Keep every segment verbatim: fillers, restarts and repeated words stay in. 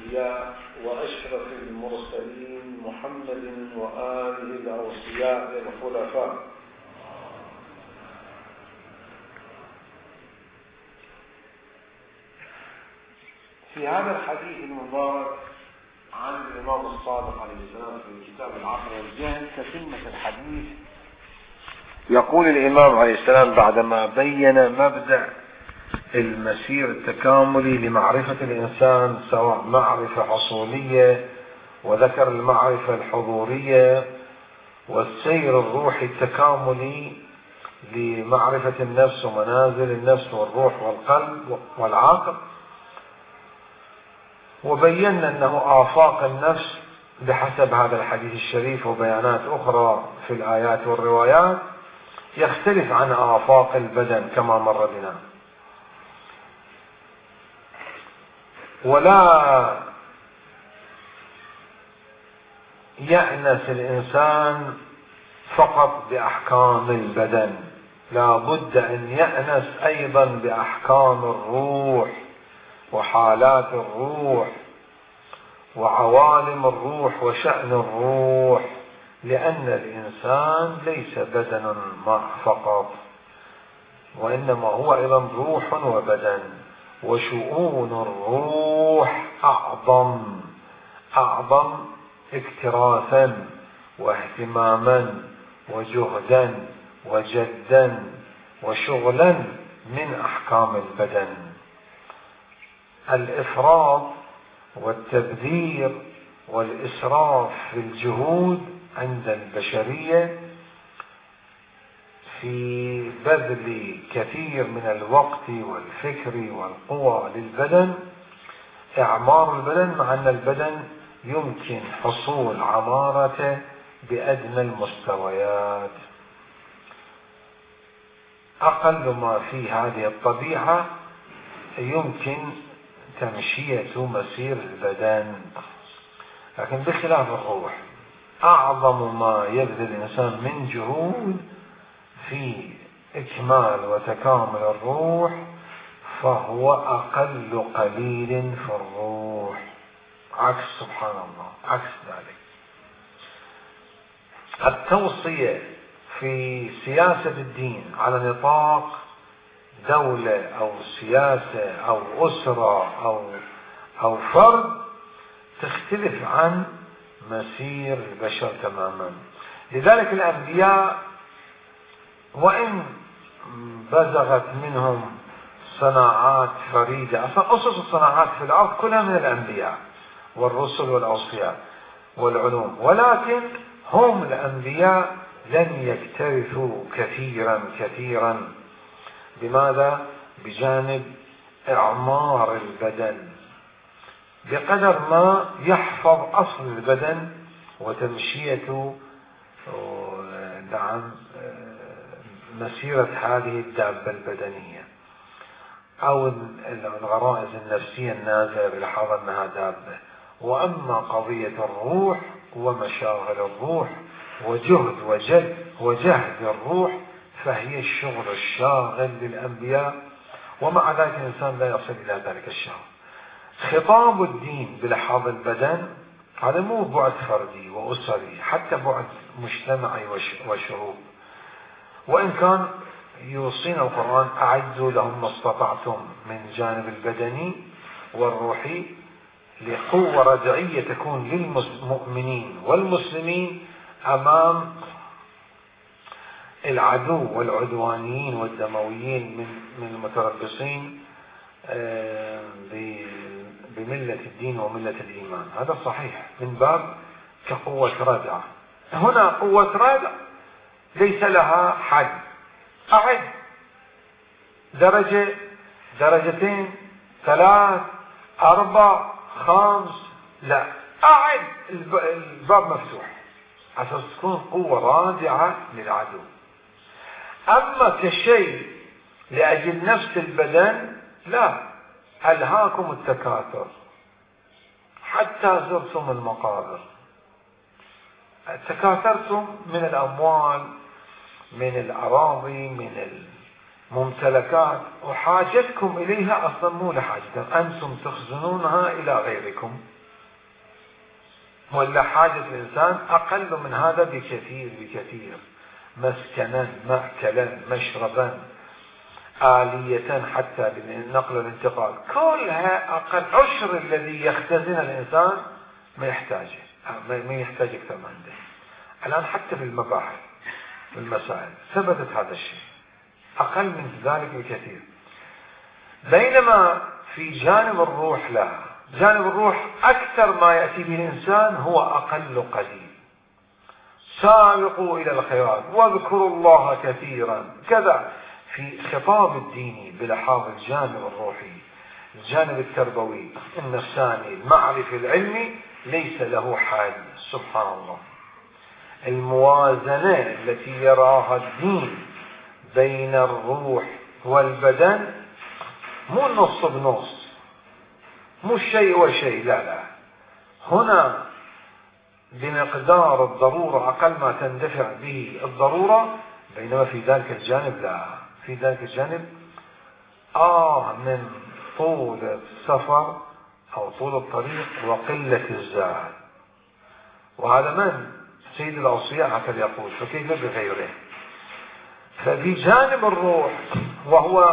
الأنبياء وأشرف المرسلين محمد وآله الأوصياء الخلفاء. في هذا الحديث المبارك عن الإمام الصادق عليه السلام في كتاب العقل والذهن كتمة الحديث، يقول الإمام عليه السلام بعدما بين مبدأ المسير التكاملي لمعرفة الإنسان، سواء معرفة حصولية وذكر المعرفة الحضورية والسير الروحي التكاملي لمعرفة النفس ومنازل النفس والروح والقلب والعقل، وبينا أنه آفاق النفس بحسب هذا الحديث الشريف وبيانات أخرى في الآيات والروايات يختلف عن آفاق البدن كما مر بنا. ولا يأنس الإنسان فقط بأحكام البدن، لا بد أن يأنس أيضا بأحكام الروح وحالات الروح وعوالم الروح وشأن الروح، لأن الإنسان ليس بدن فقط، وإنما هو أيضا روح وبدن، وشؤون الروح أعظم أعظم اكتراثا واهتماما وجهدا وجدا وشغلا من أحكام البدن. الإفراط والتبذير والإسراف في الجهود عند البشرية في بذل كثير من الوقت والفكر والقوى للبدن، إعمار البدن، مع أن البدن يمكن حصول عمارته بأدنى المستويات. أقل ما في هذه الطبيعة يمكن تمشية مسير البدن، لكن بخلاف الروح أعظم ما يبذل الإنسان من جهود في إكمال وتكامل الروح فهو أقل قليل في الروح، عكس سبحان الله عكس ذلك. التوصية في سياسة الدين على نطاق دولة أو سياسة أو أسرة أو أو فرد تختلف عن مسير البشر تماما. لذلك الأنبياء وإن بزغت منهم صناعات فريدة، أصلا أسس الصناعات في الأرض كلها من الأنبياء والرسل والأوصياء والعلوم، ولكن هم الأنبياء لم يكترثوا كثيرا كثيرا. بماذا؟ بجانب إعمار البدن بقدر ما يحفظ أصل البدن وتمشية نعم مسيرة هذه الدابة البدنية أو الغرائز النفسية النازلة بلحاظ أنها دابة. وأما قضية الروح ومشاغل الروح وجهد وجد وجهد الروح فهي الشغل الشاغل للأنبياء، ومع ذلك الإنسان لا يصل إلى ذلك الشغل. خطاب الدين بلحاظ البدن هذا مو بعد فردي وأسري، حتى بعد مجتمعي وشعوب، وإن كان يوصينا القرآن أعدوا لهم ما استطعتم من جانب البدني والروحي لقوة رجعية تكون للمؤمنين والمسلمين أمام العدو والعدوانيين والدمويين من من المتربصين بملة الدين وملة الإيمان. هذا صحيح من باب كقوة ردع. هنا قوة ردع ليس لها حد، أعد درجة درجتين ثلاث أربع خمس، لا، أعد الباب مفتوح عشان تكون قوة رادعة للعدو. أما كشيء لأجل نفس البدن لا، ألهاكم التكاثر حتى زرتم المقابر، تكاثرتم من الأموال من الأراضي من الممتلكات، وحاجتكم إليها أصلا مو لحاجتكم، أنتم تخزنونها إلى غيركم ولا حاجة الإنسان أقل من هذا بكثير بكثير، مسكنا، مأكلا، مشربا، آلية حتى للنقل والانتقال، كلها أقل عشر الذي يختزن الإنسان ما يحتاجه، ما يحتاج أكثر من عنده. الآن حتى في المباحث والمسائل ثبتت هذا الشيء، أقل من ذلك بكثير. بينما في جانب الروح لا، جانب الروح أكثر ما يأتي به الإنسان هو أقل قليل. سابقوا إلى الخيرات واذكروا الله كثيرا كذا. في خطاب الديني بلحاظ الجانب الروحي، الجانب التربوي النفساني المعرفي العلمي ليس له حل. سبحان الله، الموازنة التي يراها الدين بين الروح والبدن مو نص بنص، مو شيء وشيء، لا لا، هنا بمقدار الضرورة، أقل ما تندفع به الضرورة. بينما في ذلك الجانب لا، في ذلك الجانب آه من طول السفر أو طول الطريق وقلة الزاد. وهذا من سيد الأوصياء هكذا يقول، فكيف بغيره. ففي جانب الروح وهو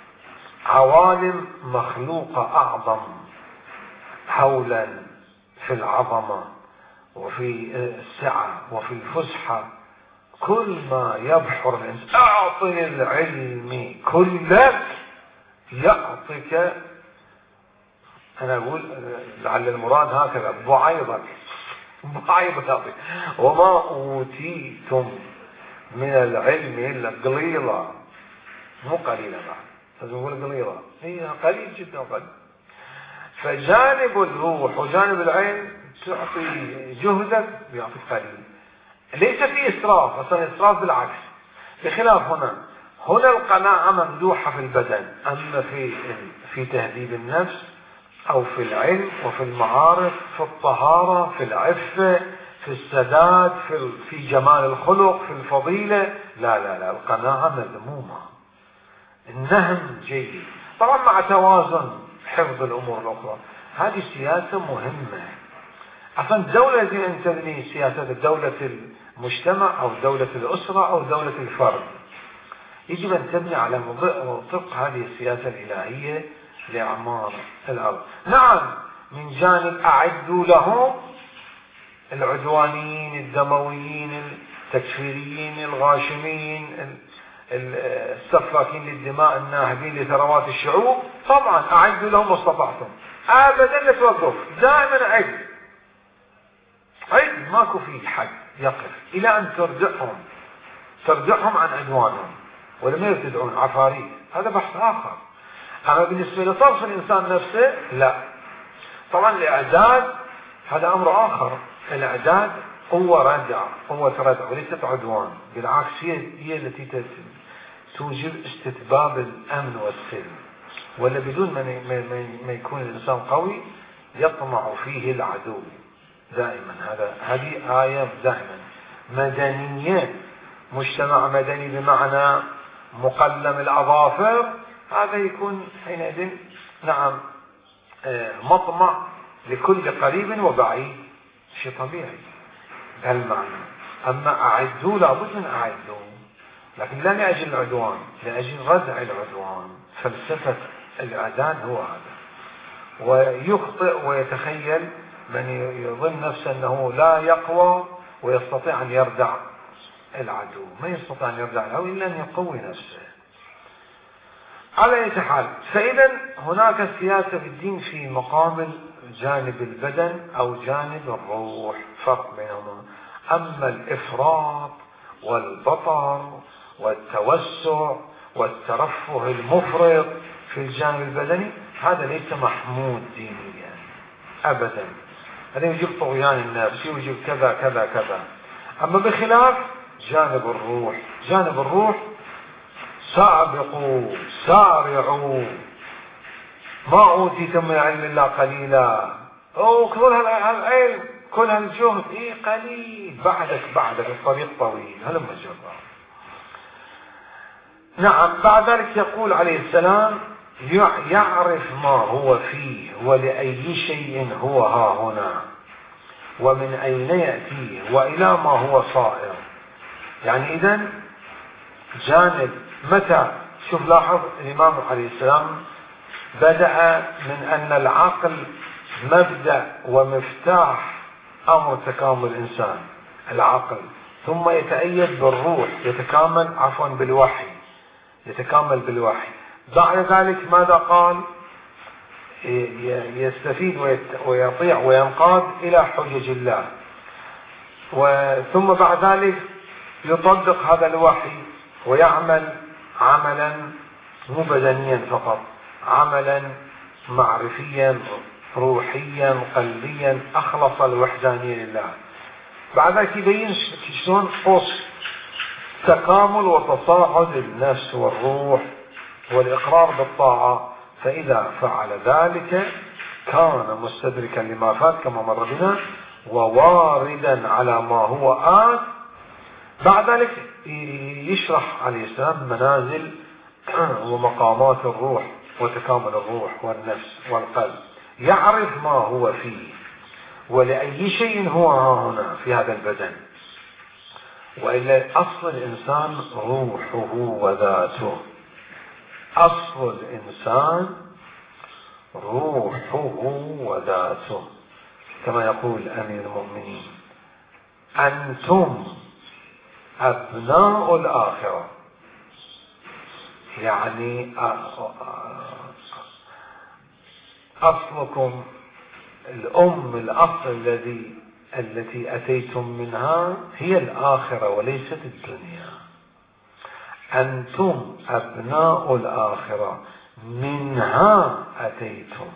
عوالم مخلوقة أعظم هولا في العظمة وفي السعة وفي الفسحة، كل ما يبحر الإنسان أعطني العلم كلك يعطيك. أنا أقول لعل المراد هكذا، بعيضك بعيضك وما أوتيتم من العلم إلا قليلا، مو قليلا بعد، لازم نقول قليلا، هي قليل جدا قليل. فجانب الروح وجانب العلم تعطي جهدك بيعطيك قليل، ليس في إسراف، أصلا إسراف بالعكس. بخلاف هنا، هنا القناعة ممدوحة في البدن، أما في في تهذيب النفس أو في العلم وفي المعارف، في الطهارة، في العفة، في السداد، في في جمال الخلق، في الفضيلة، لا لا لا، القناعة مذمومة. النهم جيد طبعا مع توازن حفظ الأمور الأخرى. هذه سياسة مهمة. أصلا الدولة يجب أن تبني سياسة دولة المجتمع أو دولة الأسرة أو دولة الفرد، يجب أن تبني على وفق هذه السياسة الإلهية لإعمار الأرض. نعم، من جانب أعدوا لهم العدوانيين الدمويين التكفيريين الغاشمين السفاكين للدماء الناهبين لثروات الشعوب، طبعا أعدوا لهم ما استطعتم، أبدا لا توقف، دائما عد عد، ماكو في حد يقف إلى أن ترجعهم ترجعهم عن عدوانهم، ولم يرتدعون عفاريت، هذا بحث آخر. أما بالنسبة لطرف الإنسان نفسه لا، طبعا الإعداد هذا أمر آخر. الإعداد قوة ردع، قوة ردع وليست عدوان، بالعكس هي هي التي توجب استتباب الأمن والسلم. ولا بدون ما يكون الإنسان قوي يطمع فيه العدو دائما. هذا هذه آية دائما مدنية، مجتمع مدني بمعنى مقلم الأظافر، هذا يكون حينئذ نعم مطمع لكل قريب وبعيد، شيء طبيعي بهالمعنى. أما أعدوا لابد من أعدوا، لكن لا لأجل العدوان، لأجل ردع العدوان. فلسفة الإعداد هو هذا. ويخطئ ويتخيل من يظن نفسه أنه لا يقوى ويستطيع أن يردع العدو، ما يستطيع أن يردع العدو إلا أن يقوي نفسه. على أي حال، فإذا هناك سياسة بالدين في مقام جانب البدن أو جانب الروح، فرق بينهما. أما الإفراط والبطر والتوسع والترفه المفرط في الجانب البدني هذا ليس محمود دينيا أبدا، هذا يجب طغيان النفس، يجب كذا كذا كذا. أما بخلاف جانب الروح، جانب الروح سابقوا سارعوا، ما أوتيتم من العلم إلا قليلا، أو كل هالعلم كل هالجهد إيه قليل، بعدك بعدك الطريق طويل، هل مجرد. نعم، بعد ذلك يقول عليه السلام يعرف ما هو فيه ولأي شيء هو ها هنا، ومن أين يأتيه وإلى ما هو صائر. يعني إذن جانب متى، شوف لاحظ الإمام عليه السلام بدأ من أن العقل مبدأ ومفتاح أمر تكامل الإنسان، العقل، ثم يتأيد بالروح، يتكامل عفوا بالوحي، يتكامل بالوحي. بعد ذلك ماذا قال؟ يستفيد ويطيع وينقاد إلى حجج الله، ثم بعد ذلك يطبق هذا الوحي ويعمل عملا مو بدنيا فقط، عملا معرفيا روحيا قلبيا أخلص الوحدانية لله. بعد ذلك يبين شلون قص تكامل وتصاعد النفس والروح والإقرار بالطاعة. فإذا فعل ذلك كان مستدركا لما فات كما مر بنا وواردا على ما هو آت. بعد ذلك يشرح عليه السلام منازل ومقامات الروح وتكامل الروح والنفس والقلب، يعرف ما هو فيه ولأي شيء هو ها هنا في هذا البدن. وإلا أصل الإنسان روحه وذاته، أصل الإنسان روحه وذاته، كما يقول أمير المؤمنين: أنتم أبناء الآخرة. يعني أصلكم الأم، الأصل الذي التي أتيتم منها هي الآخرة وليست الدنيا. أنتم أبناء الآخرة منها أتيتم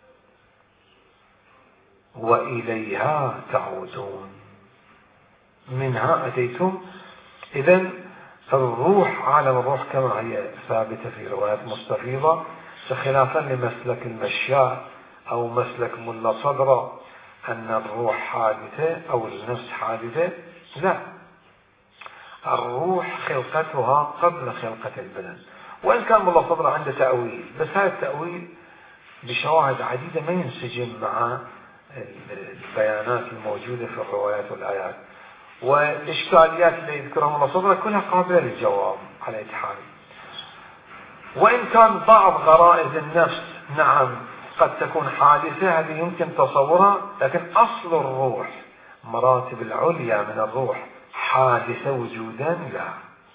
وإليها تعودون. منها أتيتم. إذن الروح، عالم الروح كما هي ثابتة في روايات مستفيضة، خلافا لمسلك المشياء أو مسلك ملا صدرة أن الروح حادثة أو النفس حادثة. لا، الروح خلقتها قبل خلقة البدن، وإن كان ملا صدرة عنده تأويل، بس هذا التأويل بشواهد عديدة ما ينسجم مع البيانات الموجودة في الروايات والآيات، والإشكاليات اللي يذكرها ملا صدرة كلها قابلة للجواب على أي حال. وإن كان بعض غرائز النفس نعم قد تكون حادثة، هذه يمكن تصورها، لكن أصل الروح، مراتب العليا من الروح حادثة وجودا لا.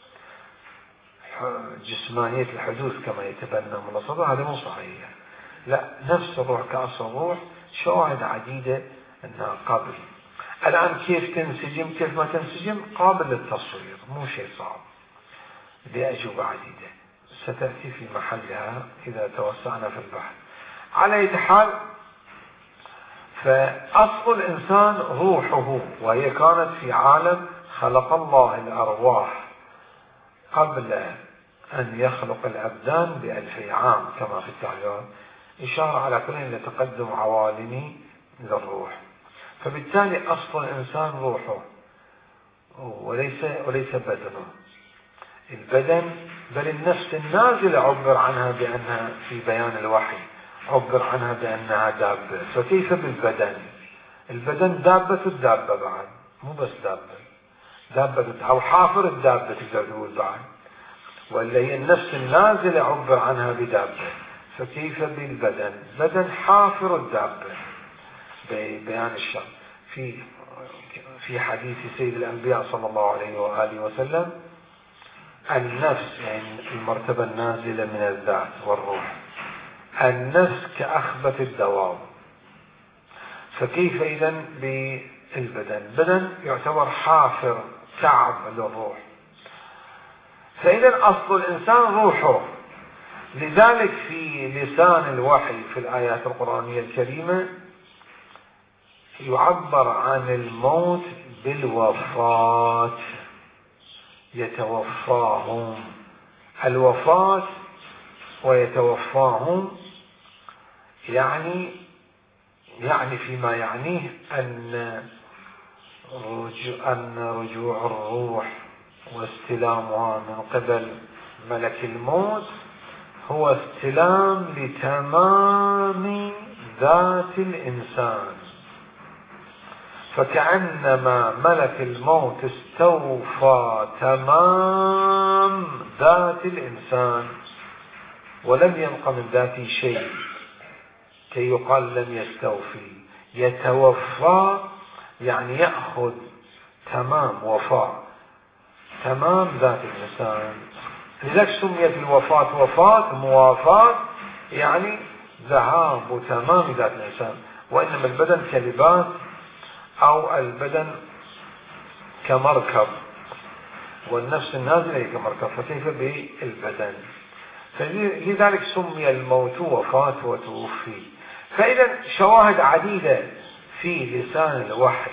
جسمانية الحدوث كما يتبنى من الصدر هذا مو صحيح. لا، نفس الروح كأصل الروح شواهد عديدة أنها قابل. الآن كيف تنسجم كيف ما تنسجم قابل للتصوير، مو شيء صعب، بأجوبة عديدة ستأتي في محلها إذا توسعنا في البحث. على أي حال، فأصل الإنسان روحه، وهي كانت في عالم خلق الله الأرواح قبل أن يخلق الأبدان بألفي عام كما في التعبيرات، إشارة على كل إلى تقدم عوالم للروح. فبالتالي أصل الإنسان روحه وليس وليس بدنه. البدن بل النفس النازلة عبر عنها بأنها في بيان الوحي عبر عنها بأنها دابة، فكيف بالبدن؟ البدن دابة الدابة بعد، مو بس دابة، دابة أو حافر الدابة تقدر تقول بعد، ولا هي النفس النازلة عبر عنها بدابة، فكيف بالبدن؟ بدن حافر الدابة ببيان الشرع. في في حديث سيد الأنبياء صلى الله عليه وآله وسلم: النفس، يعني المرتبة النازلة من الذات والروح، النفس كأخبث الدواب. فكيف إذن بالبدن؟ البدن يعتبر حافر كعب للروح. فإذن أصل الإنسان روحه. لذلك في لسان الوحي في الآيات القرآنية الكريمة يعبر عن الموت بالوفاة، يتوفاهم، الوفاة ويتوفاهم، يعني يعني فيما يعنيه أن رجوع, أن رجوع الروح واستلامها من قبل ملك الموت هو استلام لتمام ذات الإنسان. فكأنما ملك الموت استوفى تمام ذات الإنسان ولم يبق من ذاته شيء كي يقال لم يستوفي. يتوفى يعني يأخذ تمام وفاء تمام ذات الإنسان. لذلك سميت الوفاة وفاة موافاة، يعني ذهاب تمام ذات الإنسان. وإنما البدن كلباس أو البدن كمركب، والنفس النازلة كمركب، فكيف بالبدن؟ فلذلك سمي الموت وفاة وتوفي. فإذا شواهد عديدة في لسان الوحي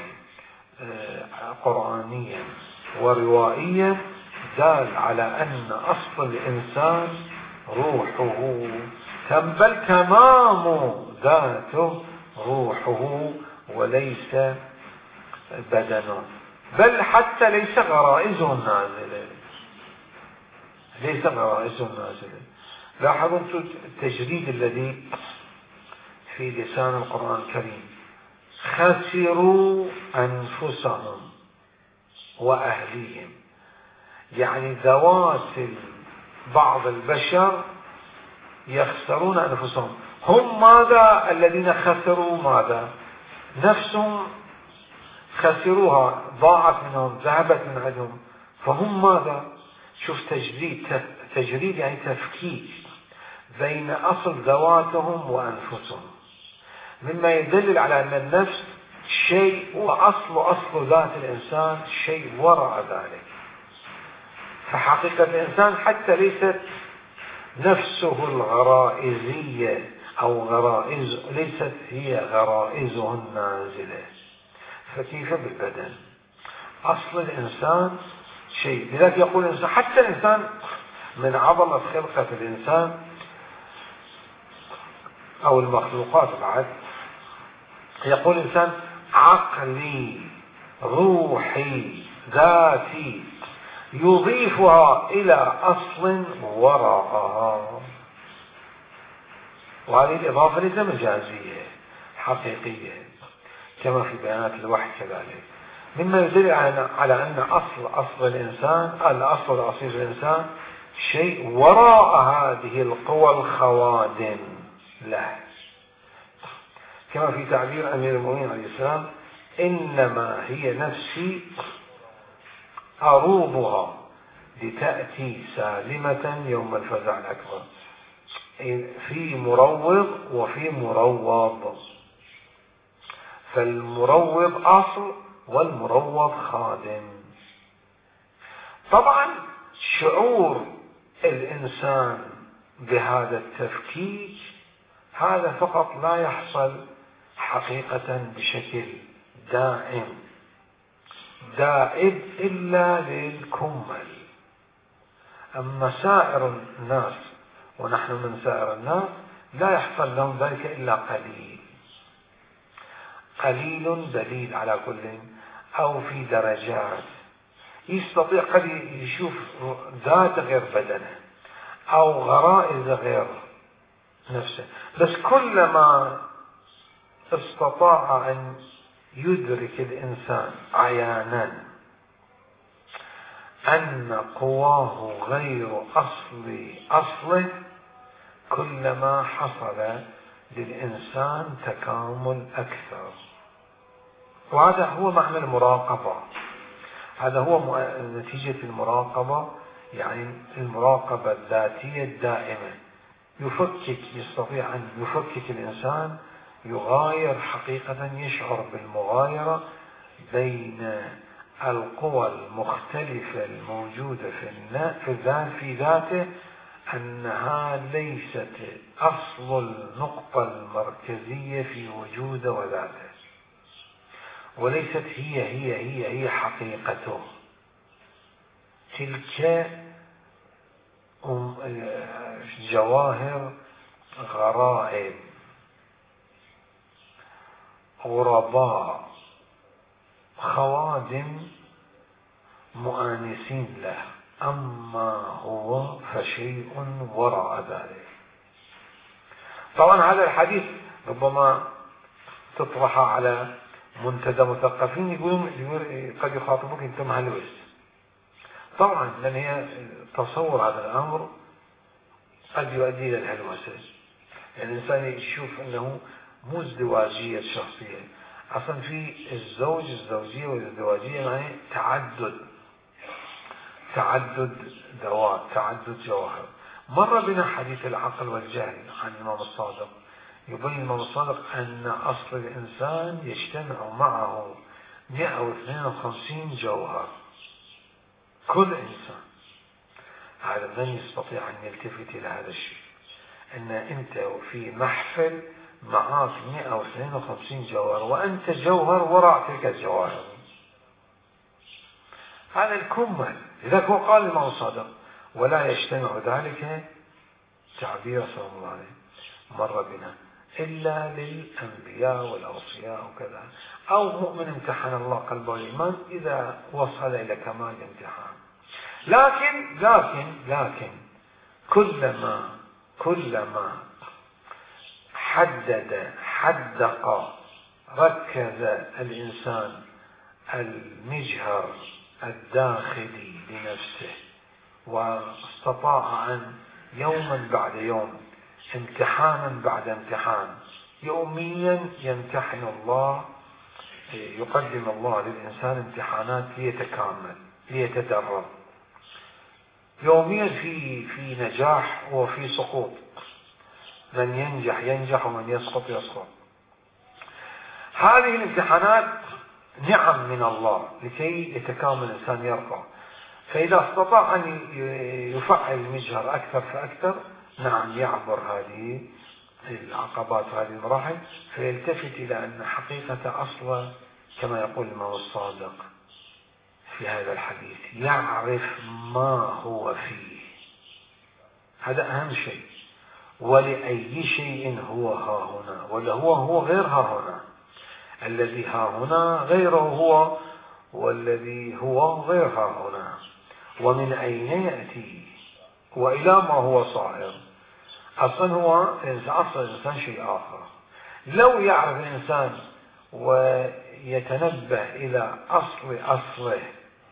قرآنيا وروائيا دال على أن أصل الإنسان روحه، بل تمام ذاته روحه وليس بدنه، بل حتى ليس غرائزه النازلة، ليس غرائزه النازلة. لاحظوا التجريد الذي في لسان القرآن الكريم: خسروا أنفسهم وأهليهم، يعني ذوات بعض البشر يخسرون أنفسهم. هم ماذا الذين خسروا؟ ماذا؟ نفسهم خسروها، ضاعت منهم، ذهبت من عندهم. فهم ماذا؟ شوف تجريد، تجريد يعني تفكيك بين أصل ذواتهم وأنفسهم، مما يدلل على أن النفس شيء وأصل أصل ذات الإنسان شيء وراء ذلك. فحقيقة الإنسان حتى ليست نفسه الغرائزية أو غرائز، ليست هي غرائزه النازلة. فكيف بالبدن؟ أصل الإنسان شيء. لذلك يقول الإنسان، حتى الإنسان من عظمة خلقة الإنسان أو المخلوقات بعد، يقول الإنسان عقلي روحي ذاتي، يضيفها إلى أصل وراءها. وهذه الإضافة ليس مجازية، حقيقية، كما في بيانات الوحي كذلك، مما يدل على أن أصل أصل الإنسان، الأصل الأصيل الإنسان شيء وراء هذه القوى الخوادم له، كما في تعبير أمير المؤمنين عليه السلام: إنما هي نفسي أروضها لتأتي سالمة يوم الفزع الأكبر. في مروض وفي مروض، فالمروض أصل والمروض خادم. طبعا شعور الإنسان بهذا التفكيك هذا فقط لا يحصل حقيقة بشكل دائم دائم إلا للكمل. أما سائر الناس، ونحن من سائر الناس، لا يحصل لهم ذلك إلا قليل قليل دليل على كل، أو في درجات. يستطيع قد يشوف ذات غير بدنه أو غرائز غير نفسه، بس كلما استطاع أن يدرك الإنسان عيانا أن قواه غير أصل أصله، كلما حصل للإنسان تكامل أكثر. وهذا هو معنى المراقبة، هذا هو نتيجة المراقبة، يعني المراقبة الذاتية الدائمة. يفكك، يستطيع أن يفكك الإنسان، يغاير حقيقة، يشعر بالمغايرة بين القوى المختلفة الموجودة في في ذاته، أنها ليست أصل النقطة المركزية في وجوده وذاته، وليست هي هي هي هي حقيقته. تلك جواهر غرائب غرباء خوادم مؤانسين له، أما هو فشيء وراء ذلك. طبعا هذا الحديث ربما تطرح على منتدى مثقفين يقولون يقول قد يخاطبوك أنت مهلوس. طبعا لأن هي تصور هذا الأمر قد يؤدي إلى الهلوسة. يعني الإنسان يشوف أنه مو ازدواجية شخصية، أصلا في الزوج الزوجية والازدواجية معناه تعدد تعدد ذوات، تعدد جواهر. مر بنا حديث العقل والجهل عن الإمام الصادق، يبين الإمام الصادق أن أصل الإنسان يجتمع معه مئة واثنين وخمسين جوهر. كل إنسان، هذا من يستطيع أن يلتفت إلى هذا الشيء، أن أنت في محفل معك مئة واثنين وخمسين جوهر وأنت جوهر وراء تلك الجواهر. هذا الكمل. لذلك هو قال الإمام الصادق ولا يجتمع ذلك، تعبير صلى الله عليه مر بنا، إلا للأنبياء والأوصياء وكذا، أو مؤمن امتحن الله قلبه الإيمان إذا وصل إلى كمال الامتحان. لكن لكن لكن كلما كلما حدد حدق ركز الإنسان المجهر الداخلي لنفسه واستطاع أن يوما بعد يوم امتحانا بعد امتحان يوميا يمتحن الله، يقدم الله للإنسان امتحانات ليتكامل ليتدرب يوميا في في نجاح وفي سقوط. من ينجح ينجح ومن يسقط يسقط. هذه الامتحانات نعم من الله لكي يتكامل الإنسان يرقى. فإذا استطاع أن يفعل المجهر أكثر فأكثر، نعم يعبر هذه العقبات وهذه المراحل، فيلتفت إلى أن حقيقة أصلا كما يقول الإمام الصادق في هذا الحديث يعرف ما هو فيه. هذا أهم شيء. ولأي شيء هو ها هنا، ولا هو هو غير ها هنا. الذي ها هنا غيره هو، والذي هو غير ها هنا. ومن أين يأتي وإلى ما هو صائر. أصلا هو أصل الإنسان شيء آخر. لو يعرف الإنسان ويتنبه إلى أصل أصله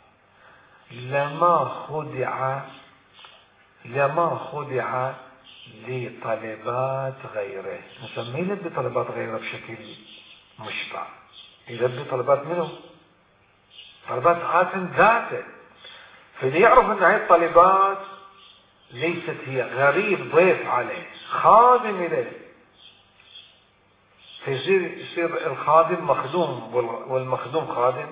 لما خدع لما خدع لطلبات غيره. نسميه يلبي طلبات غيره بشكل مشبع، يلبي طلبات منه، طلبات عادة ذاته. فإذا يعرف أن هذه الطلبات ليست هي، غريب ضيف عليه خادم إليه، فيصير يصير الخادم مخدوم والمخدوم خادم.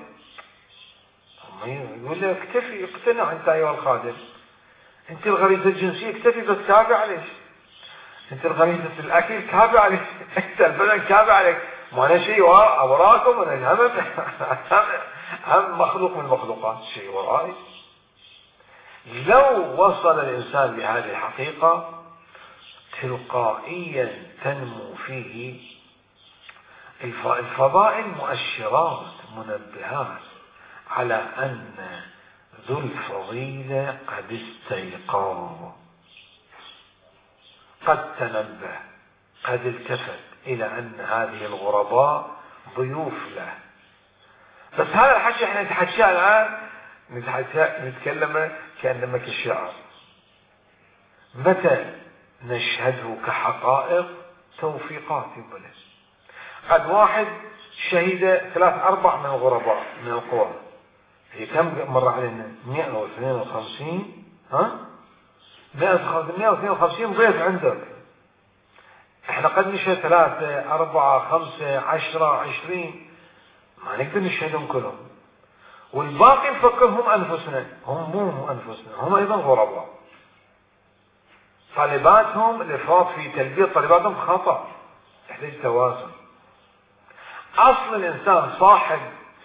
يقول له اكتفي، اقتنع أنت أيها الخادم، أنت الغريزة الجنسية اكتفي بس كافي عليك، أنت الغريزة الأكل كافي عليك، أنت البدن كافي عليك، ما أنا شيء وراكم، أنا هم هم مخلوق من المخلوقات، شيء ورائي. لو وصل الإنسان لهذه الحقيقة تلقائيا تنمو فيه الفضائل مؤشرات منبهات على أن ذو الفضيلة قد استيقظ، قد تنبه، قد التفت إلى أن هذه الغرباء ضيوف له. بس هذا الحكي احنا نتحكيه الآن، نتكلم كأنما كالشعر. متى نشهده كحقائق؟ توفيقات يقبل. قد واحد شهد ثلاث أربع من الغرباء من القوى، هي كم مر علينا؟ مئة واثنين وخمسين، ها؟ مئة واثنين وخمسين ضيف عندك. احنا قد نشهد ثلاثة أربعة خمسة عشرة عشرين، ما نقدر نشهدهم كلهم. والباقي نفكرهم أنفسنا، هم مو أنفسنا، هم أيضا غرباء. طالباتهم الإفراط في تلبية طالباتهم خطأ، تحتاج توازن. أصل الإنسان صاحب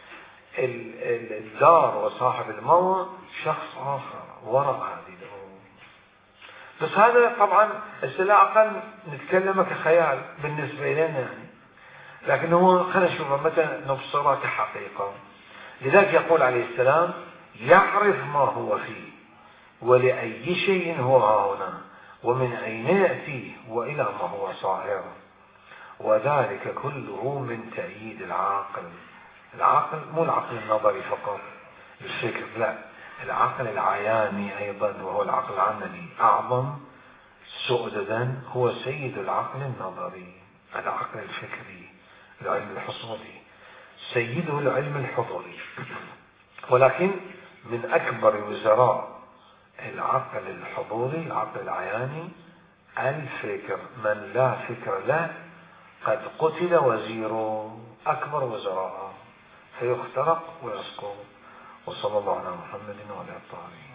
الدار وصاحب الموت شخص آخر وراء هذه الأمور. بس هذا طبعا السلاح أقل نتكلم كخيال بالنسبة لنا يعني، لكن هو خلينا نشوف متى نبصرها كحقيقة. لذلك يقول عليه السلام يعرف ما هو فيه ولأي شيء هو ها هنا ومن أين يأتيه وإلى ما هو صائر، وذلك كله من تأييد العاقل العقل مو العقل النظري فقط الفكر، لا، العقل العياني أيضا، وهو العقل العملي أعظم سؤددا، هو سيد العقل النظري، العقل الفكري، العلم الحصولي، سيده العلم الحضوري. ولكن من أكبر وزراء العقل الحضوري، العقل العياني، الفكر. من لا فكر له قد قتل وزيره، أكبر وزراء، فيخترق ويسقط. وصلى الله على محمد وعلى آله.